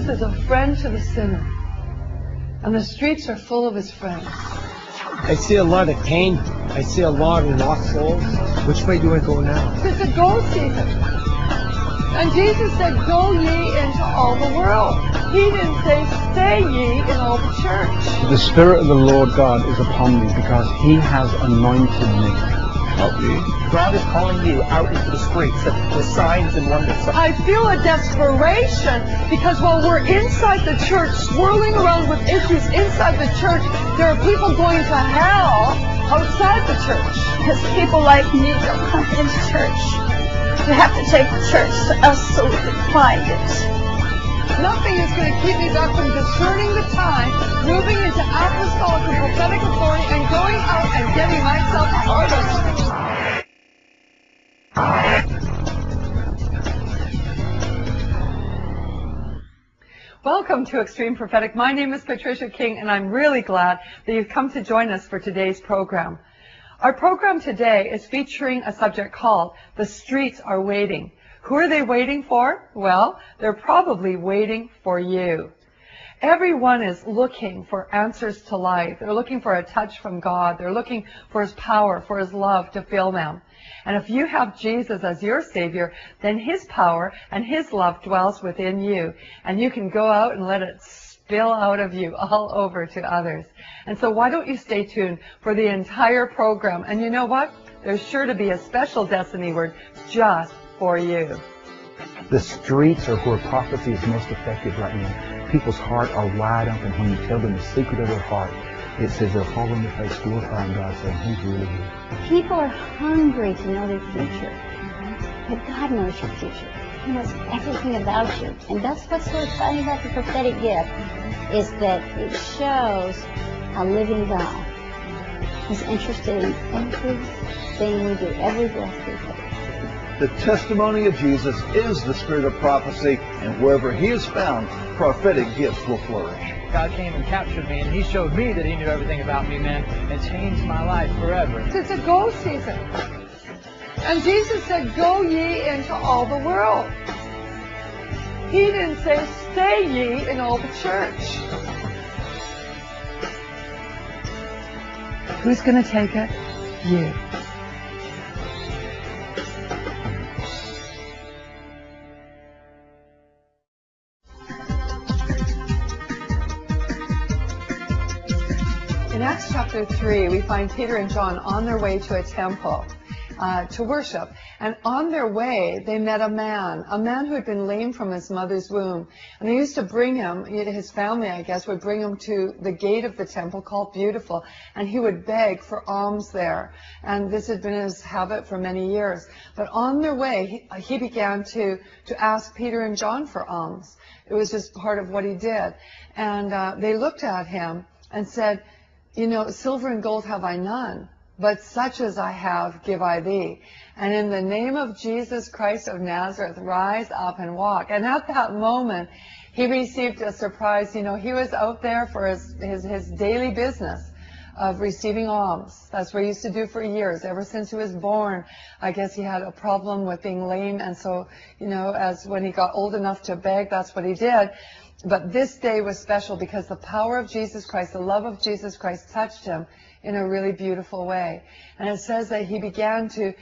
Jesus is a friend to the sinner. And the streets are full of his friends. I see a lot of pain. I see a lot of lost souls. Which way do I go now? It's a go season. And Jesus said, go ye into all the world. He didn't say, stay ye in all the church. The Spirit of the Lord God is upon me because He has anointed me. Help me. God is calling you out into the streets with signs and wonders. I feel a desperation because while we're inside the church, swirling around with issues inside the church, there are people going to hell outside the church. Because people like me don't come into church. You have to take church to us so we can find it. Nothing is going to keep me back from discerning the time, moving into apostolic and prophetic authority, and going out and getting myself harvested. Welcome to Extreme Prophetic. My name is Patricia King, and I'm really glad that you've come to join us for today's program. Our program today is featuring a subject called The Streets Are Waiting. Who are they waiting for? Well, they're probably waiting for you. Everyone is looking for answers to life. They're looking for a touch from God. They're looking for His power, for His love to fill them. And if you have Jesus as your Savior, then His power and His love dwells within you. And you can go out and let it spill out of you all over to others. And so why don't you stay tuned for the entire program? And you know what? There's sure to be a special destiny word just for you. The streets are where prophecy is most effective right now. People's hearts are wide open when you tell them the secret of their heart. It says they'll fall on their face, glorifying God, saying He's really here. People are hungry to know their future. But God knows your future. He knows everything about you. And that's what's so exciting about the prophetic gift, is that it shows a living God. He's interested in everything we do, every breath we take. The testimony of Jesus is the spirit of prophecy, and wherever He is found, prophetic gifts will flourish. God came and captured me, and He showed me that He knew everything about me, man, and changed my life forever. It's a go season. And Jesus said, go ye into all the world. He didn't say, stay ye in all the church. Who's going to take it? You. In Acts chapter 3, we find Peter and John on their way to a temple to worship. And on their way, they met a man who had been lame from his mother's womb. And they used to bring him, his family, I guess, would bring him to the gate of the temple called Beautiful. And he would beg for alms there. And this had been his habit for many years. But on their way, he began to ask Peter and John for alms. It was just part of what he did. And they looked at him and said, you know, silver and gold have I none, but such as I have give I thee. And in the name of Jesus Christ of Nazareth, rise up and walk. And at that moment, he received a surprise. You know, he was out there for his daily business of receiving alms. That's what he used to do for years. Ever since he was born, I guess he had a problem with being lame. And so, you know, as when he got old enough to beg, that's what he did. But this day was special because the power of Jesus Christ, the love of Jesus Christ touched him in a really beautiful way. And it says that he began to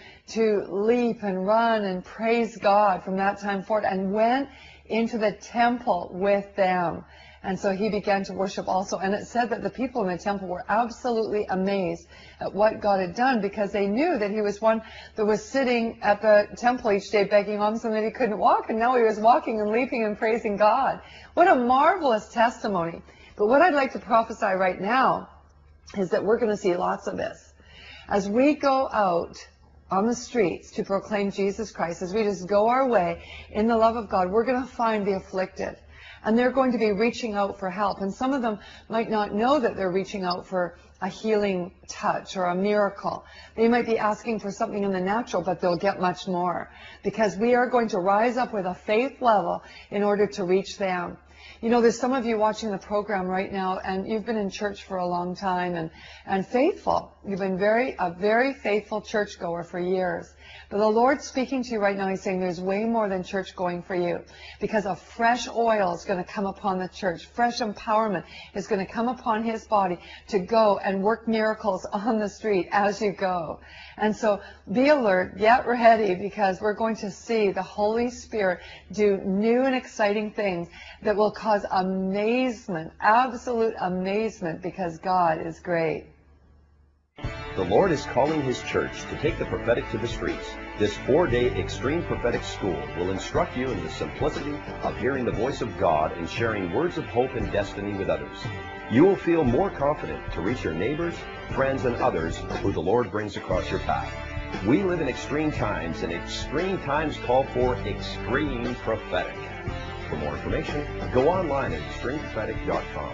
leap and run and praise God from that time forward and went into the temple with them. And so he began to worship also. And it said that the people in the temple were absolutely amazed at what God had done, because they knew that he was one that was sitting at the temple each day begging alms and that he couldn't walk. And now he was walking and leaping and praising God. What a marvelous testimony. But what I'd like to prophesy right now is that we're going to see lots of this. As we go out on the streets to proclaim Jesus Christ, as we just go our way in the love of God, we're going to find the afflicted. And they're going to be reaching out for help. And some of them might not know that they're reaching out for a healing touch or a miracle. They might be asking for something in the natural, but they'll get much more. Because we are going to rise up with a faith level in order to reach them. You know, there's some of you watching the program right now, and you've been in church for a long time and faithful. You've been a very faithful churchgoer for years. But the Lord's speaking to you right now. He's saying there's way more than church going for you, because a fresh oil is going to come upon the church. Fresh empowerment is going to come upon His body to go and work miracles on the street as you go. And so be alert, get ready, because we're going to see the Holy Spirit do new and exciting things that will cause amazement, absolute amazement, because God is great. The Lord is calling His church to take the prophetic to the streets. This 4-day Extreme Prophetic School will instruct you in the simplicity of hearing the voice of God and sharing words of hope and destiny with others. You will feel more confident to reach your neighbors, friends, and others who the Lord brings across your path. We live in extreme times, and extreme times call for extreme prophetic. For more information, go online at extremeprophetic.com.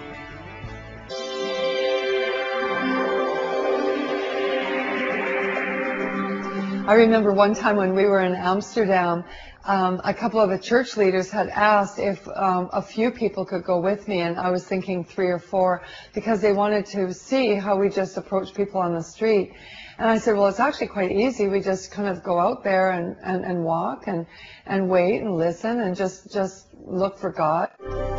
I remember one time when we were in Amsterdam, a couple of the church leaders had asked if a few people could go with me, and I was thinking 3 or 4, because they wanted to see how we just approach people on the street. And I said, well, it's actually quite easy. We just kind of go out there and walk and wait and listen and just look for God.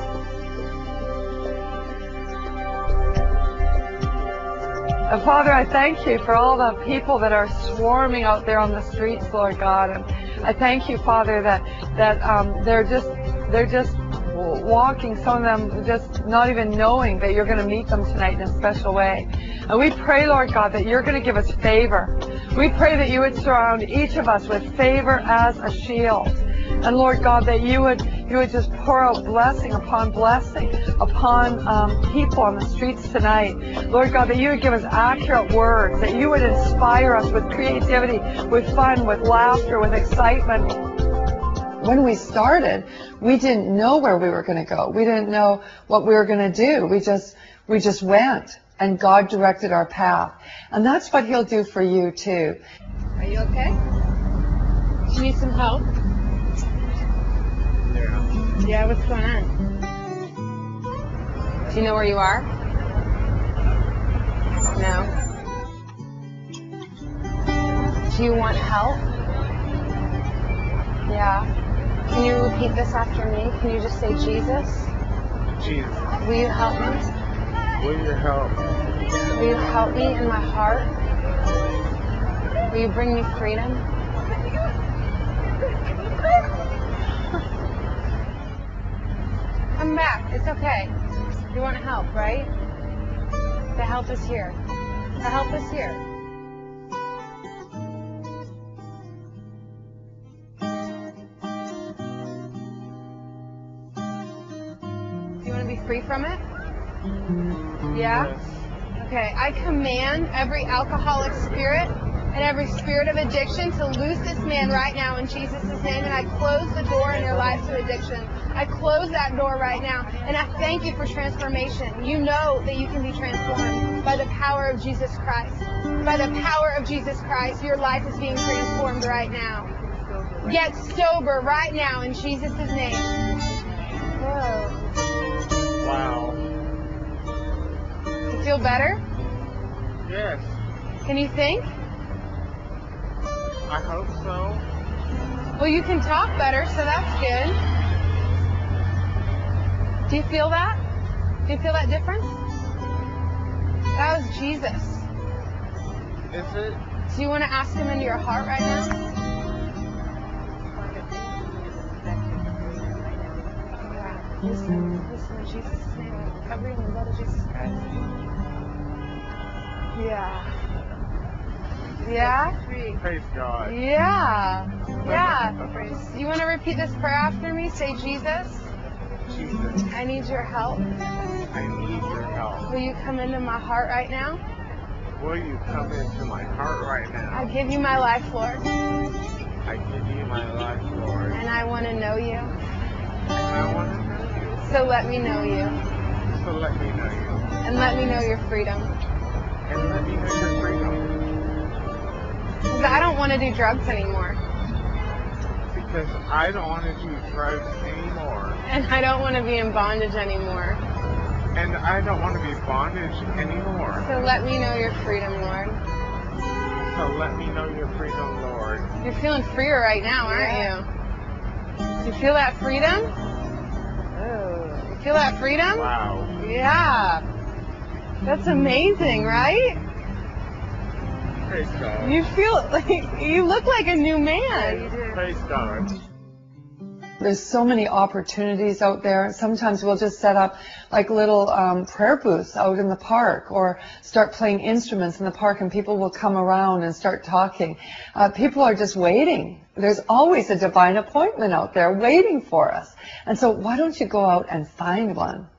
And Father, I thank you for all the people that are swarming out there on the streets, Lord God. And I thank you, Father, that they're just walking, some of them just not even knowing that you're going to meet them tonight in a special way. And we pray, Lord God, that you're going to give us favor. We pray that you would surround each of us with favor as a shield. And Lord God, that you would just pour out blessing upon people on the streets tonight. Lord God, that you would give us accurate words, that you would inspire us with creativity, with fun, with laughter, with excitement. When we started, we didn't know where we were going to go. We didn't know what we were going to do. We just went, and God directed our path. And that's what He'll do for you too. Are you okay? Do you need some help? Yeah, what's going on? Do you know where you are? No. Do you want help? Yeah. Can you repeat this after me? Can you just say Jesus? Jesus. Will you help me? Will you help? Will you help me in my heart? Will you bring me freedom? Come back. It's okay. You want help, right? The help is here. The help is here. Do you want to be free from it? Yeah? Okay. I command every alcoholic spirit and every spirit of addiction to loose this man right now in Jesus' name, and I close the door in your life to addiction. I close that door right now, and I thank you for transformation. You know that you can be transformed by the power of Jesus Christ. By the power of Jesus Christ, your life is being transformed right now. Get sober right now in Jesus' name. Whoa. Wow. You feel better? Yes. Can you think? I hope so. Well, you can talk better, so that's good. Do you feel that? Do you feel that difference? That was Jesus. Is it? Do you want to ask Him into your heart right now? Yeah. Listen in Jesus' name. I cover you in the blood of Jesus Christ. Yeah. Yeah? Praise God. Yeah. Yeah. You want to repeat this prayer after me? Say, Jesus. Jesus. I need your help. I need your help. Will you come into my heart right now? Will you come into my heart right now? I give you my life, Lord. I give you my life, Lord. And I want to know you. And I want to know you. So let me know you. So let me know you. And let me know your freedom. And let me know your freedom. Because I don't want to do drugs anymore. Because I don't want to do drugs anymore. And I don't want to be in bondage anymore. And I don't want to be bondage anymore. So let me know your freedom, Lord. So let me know your freedom, Lord. You're feeling freer right now, aren't you? Do you feel that freedom? Oh. You feel that freedom? Wow. Yeah. That's amazing, right? Praise God. You feel like you look like a new man. Yeah, you do. Praise God. There's so many opportunities out there. Sometimes we'll just set up like little prayer booths out in the park, or start playing instruments in the park, and people will come around and start talking. People are just waiting. There's always a divine appointment out there waiting for us. And so why don't you go out and find one?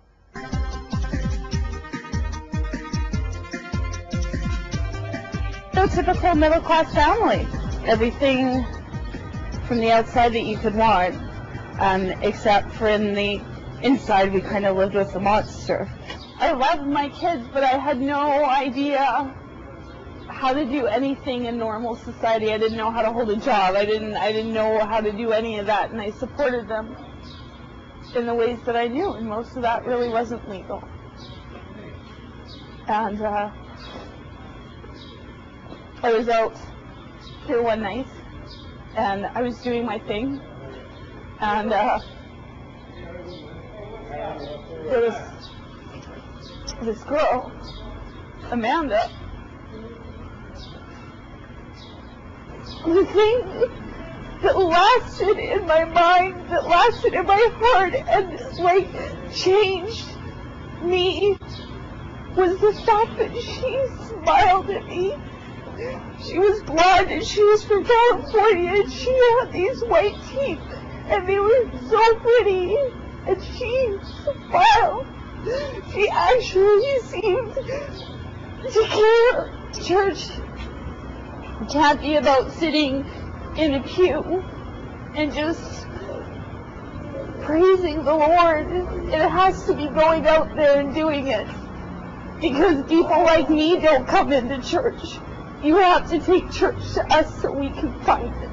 So typical middle-class family. Everything from the outside that you could want. Except for in the inside, we kind of lived with a monster. I loved my kids, but I had no idea how to do anything in normal society. I didn't know how to hold a job. I didn't know how to do any of that, and I supported them in the ways that I knew, and most of that really wasn't legal. And I was out here one night, and I was doing my thing. And there was this girl, Amanda. The thing that lasted in my mind, that lasted in my heart, and like changed me, was the fact that she smiled at me. She was blonde and she was from California, and she had these white teeth. And they were so pretty, and she smiled. She actually seemed to care. Church can't be about sitting in a pew and just praising the Lord. It has to be going out there and doing it. Because people like me don't come into church. You have to take church to us so we can find it.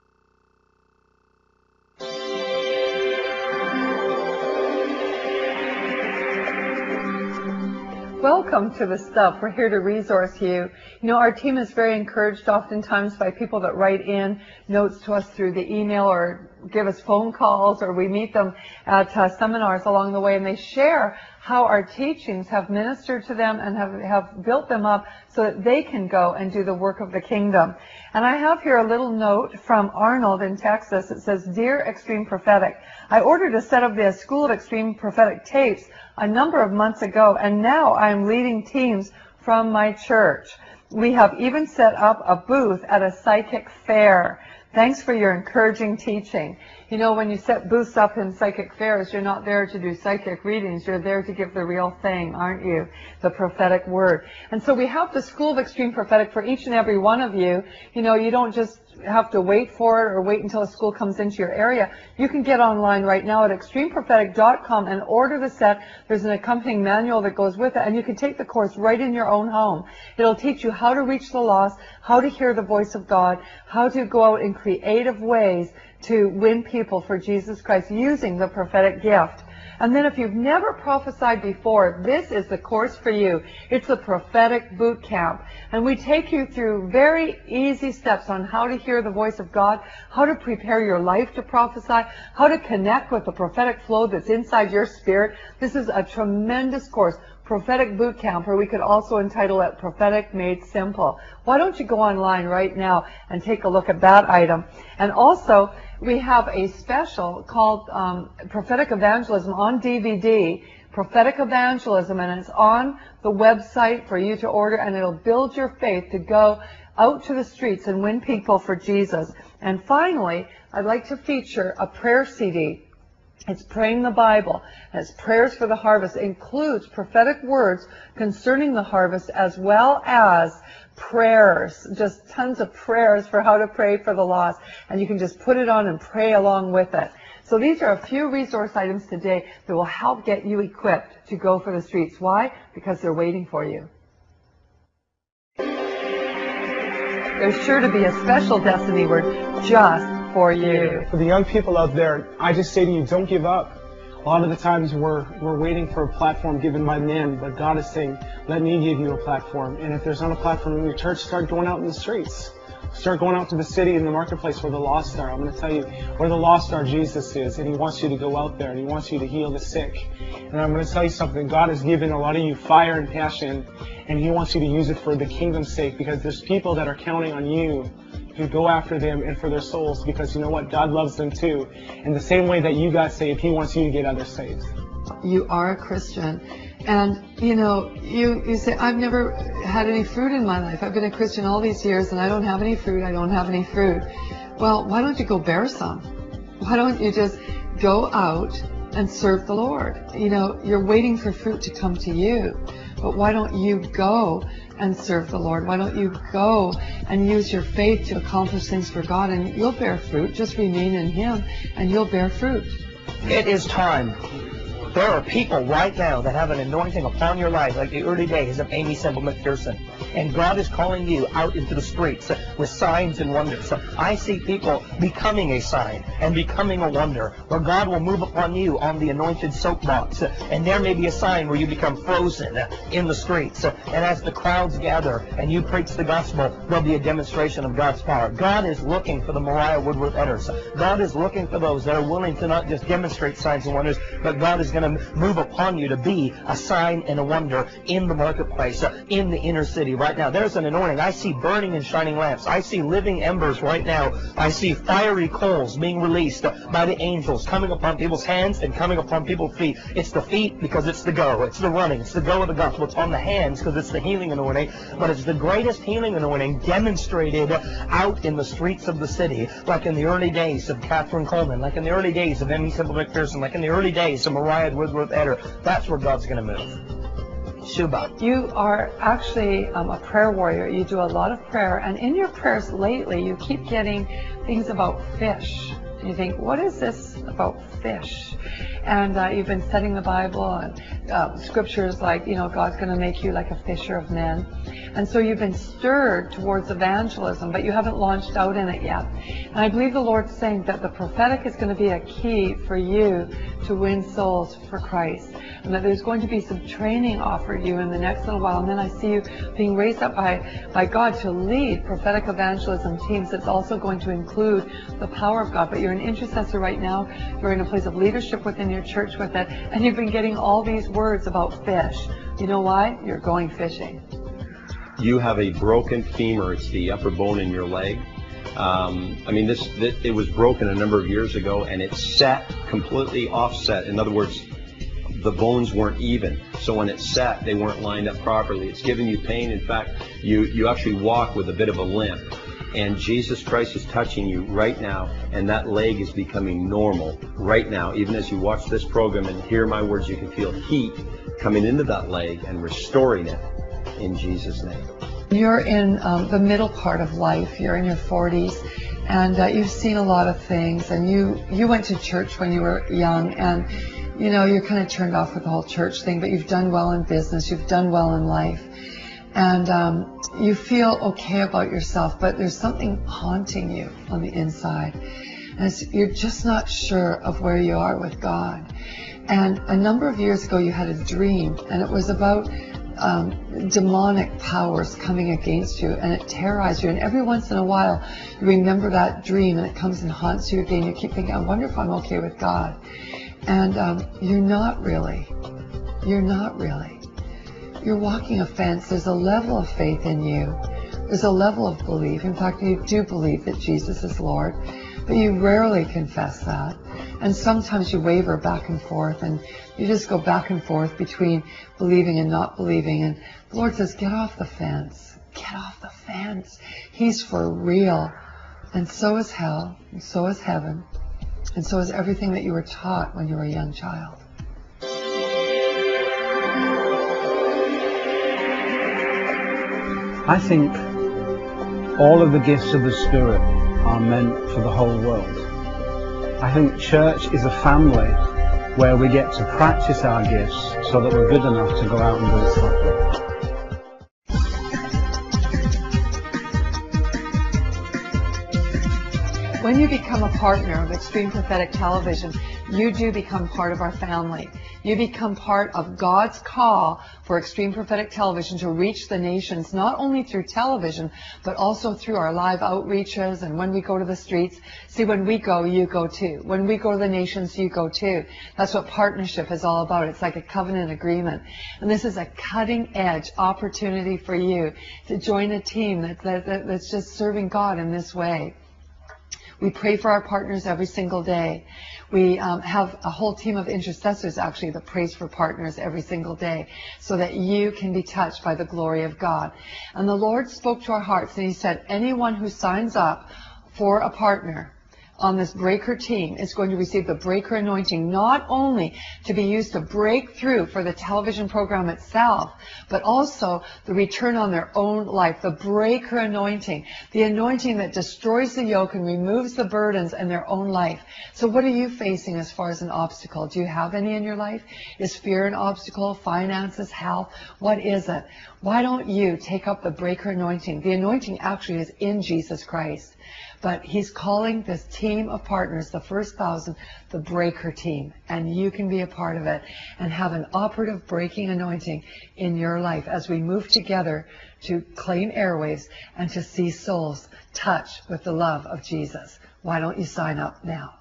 Welcome to The Stuff. We're here to resource you. You know, our team is very encouraged oftentimes by people that write in notes to us through the email or give us phone calls, or we meet them at seminars along the way, and they share how our teachings have ministered to them and have built them up so that they can go and do the work of the kingdom. And I have here a little note from Arnold in Texas. It says, "Dear Extreme Prophetic, I ordered a set of the School of Extreme Prophetic tapes a number of months ago, and now I'm leading teams from my church. We have even set up a booth at a psychic fair. Thanks for your encouraging teaching." You know, when you set booths up in psychic fairs, you're not there to do psychic readings. You're there to give the real thing, aren't you? The prophetic word. And so we have the School of Extreme Prophetic for each and every one of you. You know, you don't just have to wait for it or wait until a school comes into your area. You can get online right now at extremeprophetic.com and order the set. There's an accompanying manual that goes with it, and you can take the course right in your own home. It'll teach you how to reach the lost, how to hear the voice of God, how to go out in creative ways to win people for Jesus Christ using the prophetic gift. And then if you've never prophesied before, this is the course for you. It's the Prophetic Boot Camp. And we take you through very easy steps on how to hear the voice of God, how to prepare your life to prophesy, how to connect with the prophetic flow that's inside your spirit. This is a tremendous course. Prophetic Boot Camp, or we could also entitle it Prophetic Made Simple. Why don't you go online right now and take a look at that item? And also, we have a special called Prophetic Evangelism on DVD, Prophetic Evangelism, and it's on the website for you to order, and it'll build your faith to go out to the streets and win people for Jesus. And finally, I'd like to feature a prayer CD. It's Praying the Bible, and it's Prayers for the Harvest. It includes prophetic words concerning the harvest, as well as prayers, just tons of prayers for how to pray for the lost. And you can just put it on and pray along with it. So these are a few resource items today that will help get you equipped to go for the streets. Why? Because they're waiting for you. There's sure to be a special destiny word just for you. For the young people out there, I just say to you, don't give up. A lot of the times we're waiting for a platform given by men, but God is saying, let me give you a platform. And if there's not a platform in your church, start going out in the streets. Start going out to the city and the marketplace where the lost are. I'm going to tell you where the lost are, Jesus is, and He wants you to go out there, and He wants you to heal the sick. And I'm going to tell you something. God has given a lot of you fire and passion, and He wants you to use it for the kingdom's sake, because there's people that are counting on you to go after them and for their souls, because you know what? God loves them too. In the same way that you got saved, He wants you to get others saved. You are a Christian. And, you know, you say, I've never had any fruit in my life. I've been a Christian all these years and I don't have any fruit. I don't have any fruit. Well, why don't you go bear some? Why don't you just go out and serve the Lord? You know, you're waiting for fruit to come to you. But why don't you go and serve the Lord? Why don't you go and use your faith to accomplish things for God? And you'll bear fruit. Just remain in Him and you'll bear fruit. It is time. There are people right now that have an anointing upon your life, like the early days of Aimee Semple McPherson. And God is calling you out into the streets with signs and wonders. I see people becoming a sign and becoming a wonder, where God will move upon you on the anointed soapbox. And there may be a sign where you become frozen in the streets. And as the crowds gather and you preach the gospel, there'll be a demonstration of God's power. God is looking for the Mariah Woodworth Edders. God is looking for those that are willing to not just demonstrate signs and wonders, but God is going to move upon you to be a sign and a wonder in the marketplace, in the inner city right now. There's an anointing. I see burning and shining lamps. I see living embers right now. I see fiery coals being released by the angels, coming upon people's hands and coming upon people's feet. It's the feet because it's the go. It's the running. It's the go of the gospel. It's on the hands because it's the healing anointing. But it's the greatest healing anointing demonstrated out in the streets of the city, like in the early days of Catherine Coleman, like in the early days of Aimee Semple McPherson, like in the early days of Mariah Woodworth Eder. That's where God's going to move. Shuba. You are actually a prayer warrior. You do a lot of prayer, and in your prayers lately, you keep getting things about fish. And you think, what is this about fish? And you've been studying the Bible and scriptures like, you know, God's going to make you like a fisher of men. And so you've been stirred towards evangelism, but you haven't launched out in it yet. And I believe the Lord's saying that the prophetic is going to be a key for you to win souls for Christ. And that there's going to be some training offered you in the next little while. And then I see you being raised up by God to lead prophetic evangelism teams that's also going to include the power of God. But you're an intercessor right now. You're in a place of leadership within your church with it. And you've been getting all these words about fish. You know why? You're going fishing. You have a broken femur. It's the upper bone in your leg. I mean, it was broken a number of years ago, and it's set completely offset. In other words, the bones weren't even. So when it's set, they weren't lined up properly. It's giving you pain. In fact, you actually walk with a bit of a limp. And Jesus Christ is touching you right now, and that leg is becoming normal right now. Even as you watch this program and hear my words, you can feel heat coming into that leg and restoring it in Jesus' name. You're in the middle part of life. You're in your 40s, and you've seen a lot of things. And you went to church when you were young, and you know you're kind of turned off with the whole church thing. But you've done well in business. You've done well in life, and you feel okay about yourself. But there's something haunting you on the inside, and you're just not sure of where you are with God. And a number of years ago, you had a dream, and it was about demonic powers coming against you, and it terrorized you. And every once in a while, you remember that dream, and it comes and haunts you again. You keep thinking, I wonder if I'm okay with God. And you're not really. You're not really. You're walking a fence. There's a level of faith in you. There's a level of belief. In fact, you do believe that Jesus is Lord, but you rarely confess that. And sometimes you waver back and forth, and you just go back and forth between believing and not believing. And the Lord says, get off the fence. Get off the fence. He's for real. And so is hell, and so is heaven, and so is everything that you were taught when you were a young child. I think all of the gifts of the Spirit are meant for the whole world. I think church is a family where we get to practice our gifts so that we're good enough to go out and do it properly. When you become a partner of Extreme Prophetic Television, you do become part of our family. You become part of God's call for Extreme Prophetic Television to reach the nations, not only through television, but also through our live outreaches and when we go to the streets. See, when we go, you go too. When we go to the nations, you go too. That's what partnership is all about. It's like a covenant agreement. And this is a cutting-edge opportunity for you to join a team that's just serving God in this way. We pray for our partners every single day. We have a whole team of intercessors, actually, that prays for partners every single day so that you can be touched by the glory of God. And the Lord spoke to our hearts, and He said, anyone who signs up for a partner on this breaker team is going to receive the breaker anointing, not only to be used to break through for the television program itself, but also the return on their own life, the breaker anointing, the anointing that destroys the yoke and removes the burdens in their own life. So what are you facing as far as an obstacle? Do you have any in your life? Is fear an obstacle? Finances? Health? What is it? Why don't you take up the breaker anointing? The anointing actually is in Jesus Christ. But He's calling this team of partners, the first 1,000, the breaker team. And you can be a part of it and have an operative breaking anointing in your life as we move together to claim airwaves and to see souls touched with the love of Jesus. Why don't you sign up now?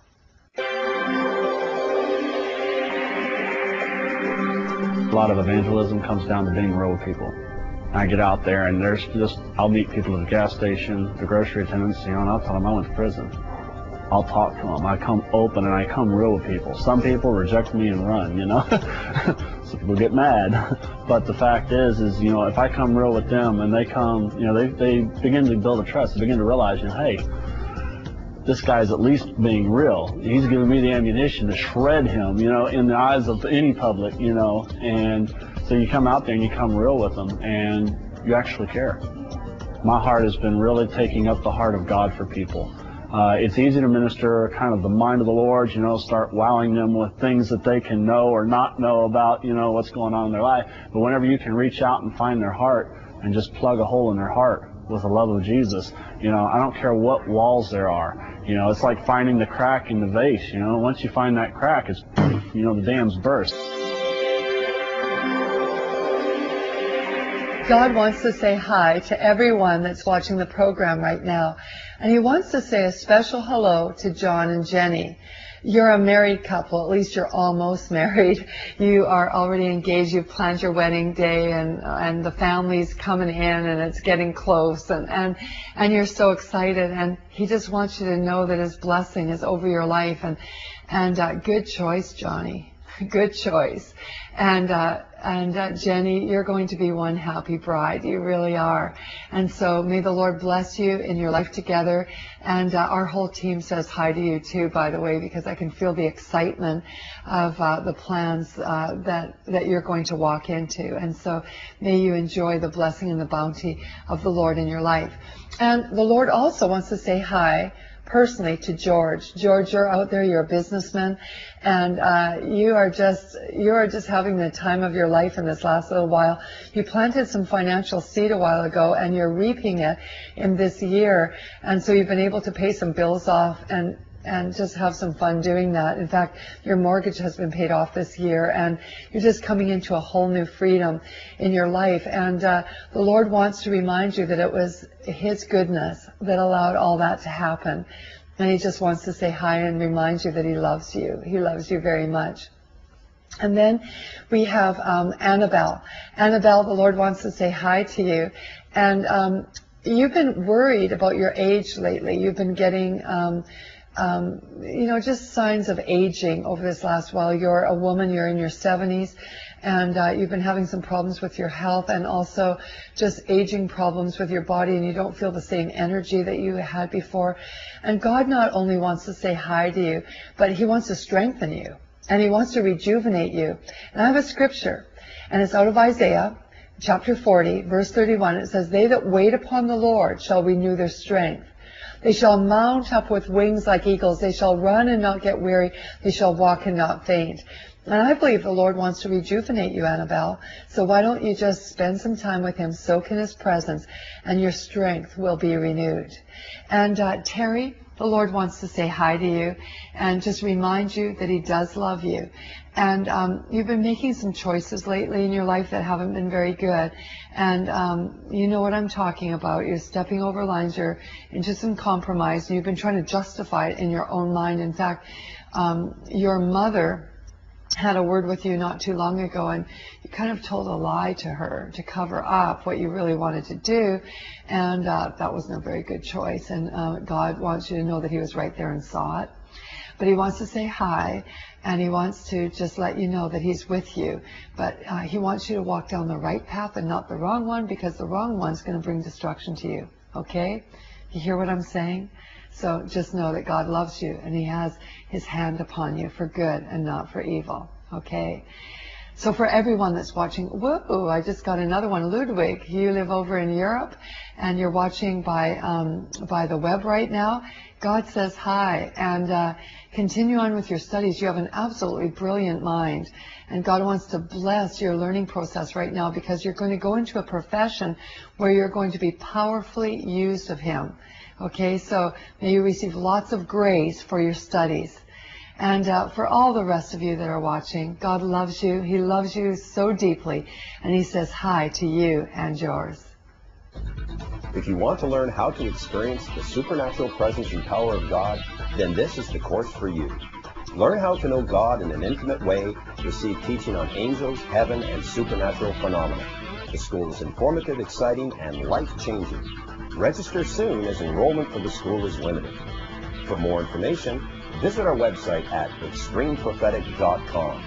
A lot of evangelism comes down to being real with people. I get out there and I'll meet people at the gas station, the grocery attendants, and I'll tell them I went to prison. I'll talk to them. I come open and I come real with people. Some people reject me and run, Some people get mad. But the fact is, if I come real with them and they come, they begin to build a trust. They begin to realize, hey, this guy's at least being real. He's giving me the ammunition to shred him, in the eyes of any public, and so you come out there and you come real with them and you actually care. My heart has been really taking up the heart of God for people. It's easy to minister kind of the mind of the Lord, start wowing them with things that they can know or not know about, what's going on in their life. But whenever you can reach out and find their heart and just plug a hole in their heart with the love of Jesus, I don't care what walls there are. It's like finding the crack in the vase, Once you find that crack, it's, the dam's burst. God wants to say hi to everyone that's watching the program right now. And He wants to say a special hello to John and Jenny. You're a married couple, at least you're almost married. You are already engaged, you've planned your wedding day, and the family's coming in and it's getting close, and you're so excited, and He just wants you to know that His blessing is over your life, and good choice, Johnny. Good choice. And Jenny, you're going to be one happy bride. You really are. And so may the Lord bless you in your life together. And our whole team says hi to you too, by the way, because I can feel the excitement of the plans that you're going to walk into. And so may you enjoy the blessing and the bounty of the Lord in your life. And the Lord also wants to say hi personally to George. George, you're out there, you're a businessman, and you are just having the time of your life in this last little while. You planted some financial seed a while ago, and you're reaping it in this year, and so you've been able to pay some bills off and just have some fun doing that. In fact, your mortgage has been paid off this year, and you're just coming into a whole new freedom in your life. And the Lord wants to remind you that it was His goodness that allowed all that to happen. And He just wants to say hi and remind you that He loves you. He loves you very much. And then we have Annabelle. Annabelle, the Lord wants to say hi to you. And you've been worried about your age lately. You've been getting just signs of aging over this last while. You're a woman, you're in your 70s, and you've been having some problems with your health and also just aging problems with your body, and you don't feel the same energy that you had before. And God not only wants to say hi to you, but He wants to strengthen you, and He wants to rejuvenate you. And I have a scripture, and it's out of Isaiah chapter 40, verse 31. It says, "They that wait upon the Lord shall renew their strength. They shall mount up with wings like eagles. They shall run and not get weary. They shall walk and not faint." And I believe the Lord wants to rejuvenate you, Annabelle. So why don't you just spend some time with Him, soak in His presence, and your strength will be renewed. And Terry, the Lord wants to say hi to you and just remind you that He does love you. And you've been making some choices lately in your life that haven't been very good. And you know what I'm talking about. You're stepping over lines. You're into some compromise. And you've been trying to justify it in your own mind. In fact, your mother had a word with you not too long ago, and you kind of told a lie to her to cover up what you really wanted to do, and that wasn't a very good choice. And God wants you to know that He was right there and saw it. But He wants to say hi, and He wants to just let you know that He's with you. But He wants you to walk down the right path and not the wrong one, because the wrong one's going to bring destruction to you. Okay? You hear what I'm saying? So just know that God loves you, and He has His hand upon you for good and not for evil. Okay? So for everyone that's watching, whoa, I just got another one. Ludwig, you live over in Europe, and you're watching by the web right now. God says hi, and continue on with your studies. You have an absolutely brilliant mind, and God wants to bless your learning process right now, because you're going to go into a profession where you're going to be powerfully used of Him. Okay, so may you receive lots of grace for your studies. And for all the rest of you that are watching, God loves you. He loves you so deeply, and He says hi to you and yours. If you want to learn how to experience the supernatural presence and power of God, then this is the course for you. Learn how to know God in an intimate way, receive teaching on angels, heaven, and supernatural phenomena. The school is informative, exciting, and life-changing. Register soon, as enrollment for the school is limited. For more information, visit our website at extremeprophetic.com.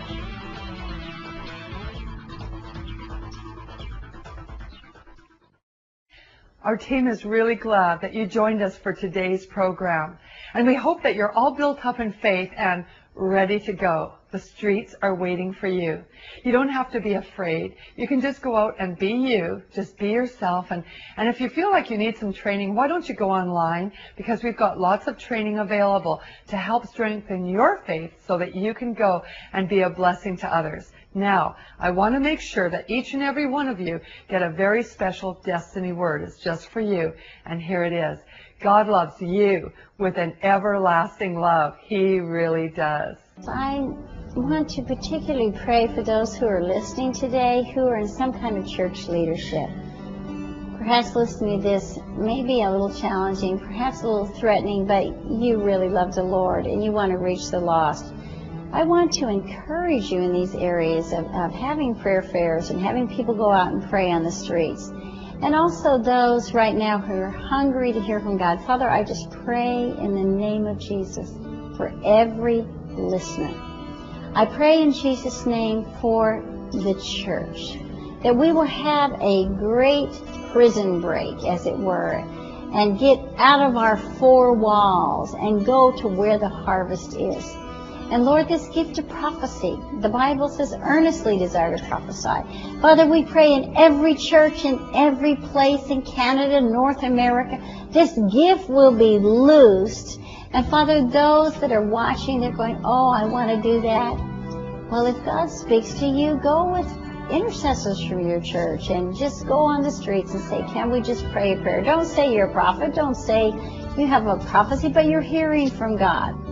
Our team is really glad that you joined us for today's program. And we hope that you're all built up in faith and ready to go. The streets are waiting for you. You don't have to be afraid. You can just go out and be you. Just be yourself. And if you feel like you need some training, why don't you go online? Because we've got lots of training available to help strengthen your faith so that you can go and be a blessing to others. Now, I want to make sure that each and every one of you get a very special destiny word. It's just for you. And here it is. God loves you with an everlasting love. He really does. I want to particularly pray for those who are listening today who are in some kind of church leadership. Perhaps listening to this may be a little challenging, perhaps a little threatening, but you really love the Lord and you want to reach the lost. I want to encourage you in these areas of having prayer fairs and having people go out and pray on the streets. And also those right now who are hungry to hear from God. Father, I just pray in the name of Jesus for every listener. I pray in Jesus' name for the church, that we will have a great prison break, as it were, and get out of our four walls and go to where the harvest is. And Lord, this gift of prophecy, the Bible says, earnestly desire to prophesy. Father, we pray in every church, in every place in Canada, North America, this gift will be loosed. And Father, those that are watching, they're going, oh, I want to do that. Well, if God speaks to you, go with intercessors from your church and just go on the streets and say, can we just pray a prayer? Don't say you're a prophet. Don't say you have a prophecy, but you're hearing from God.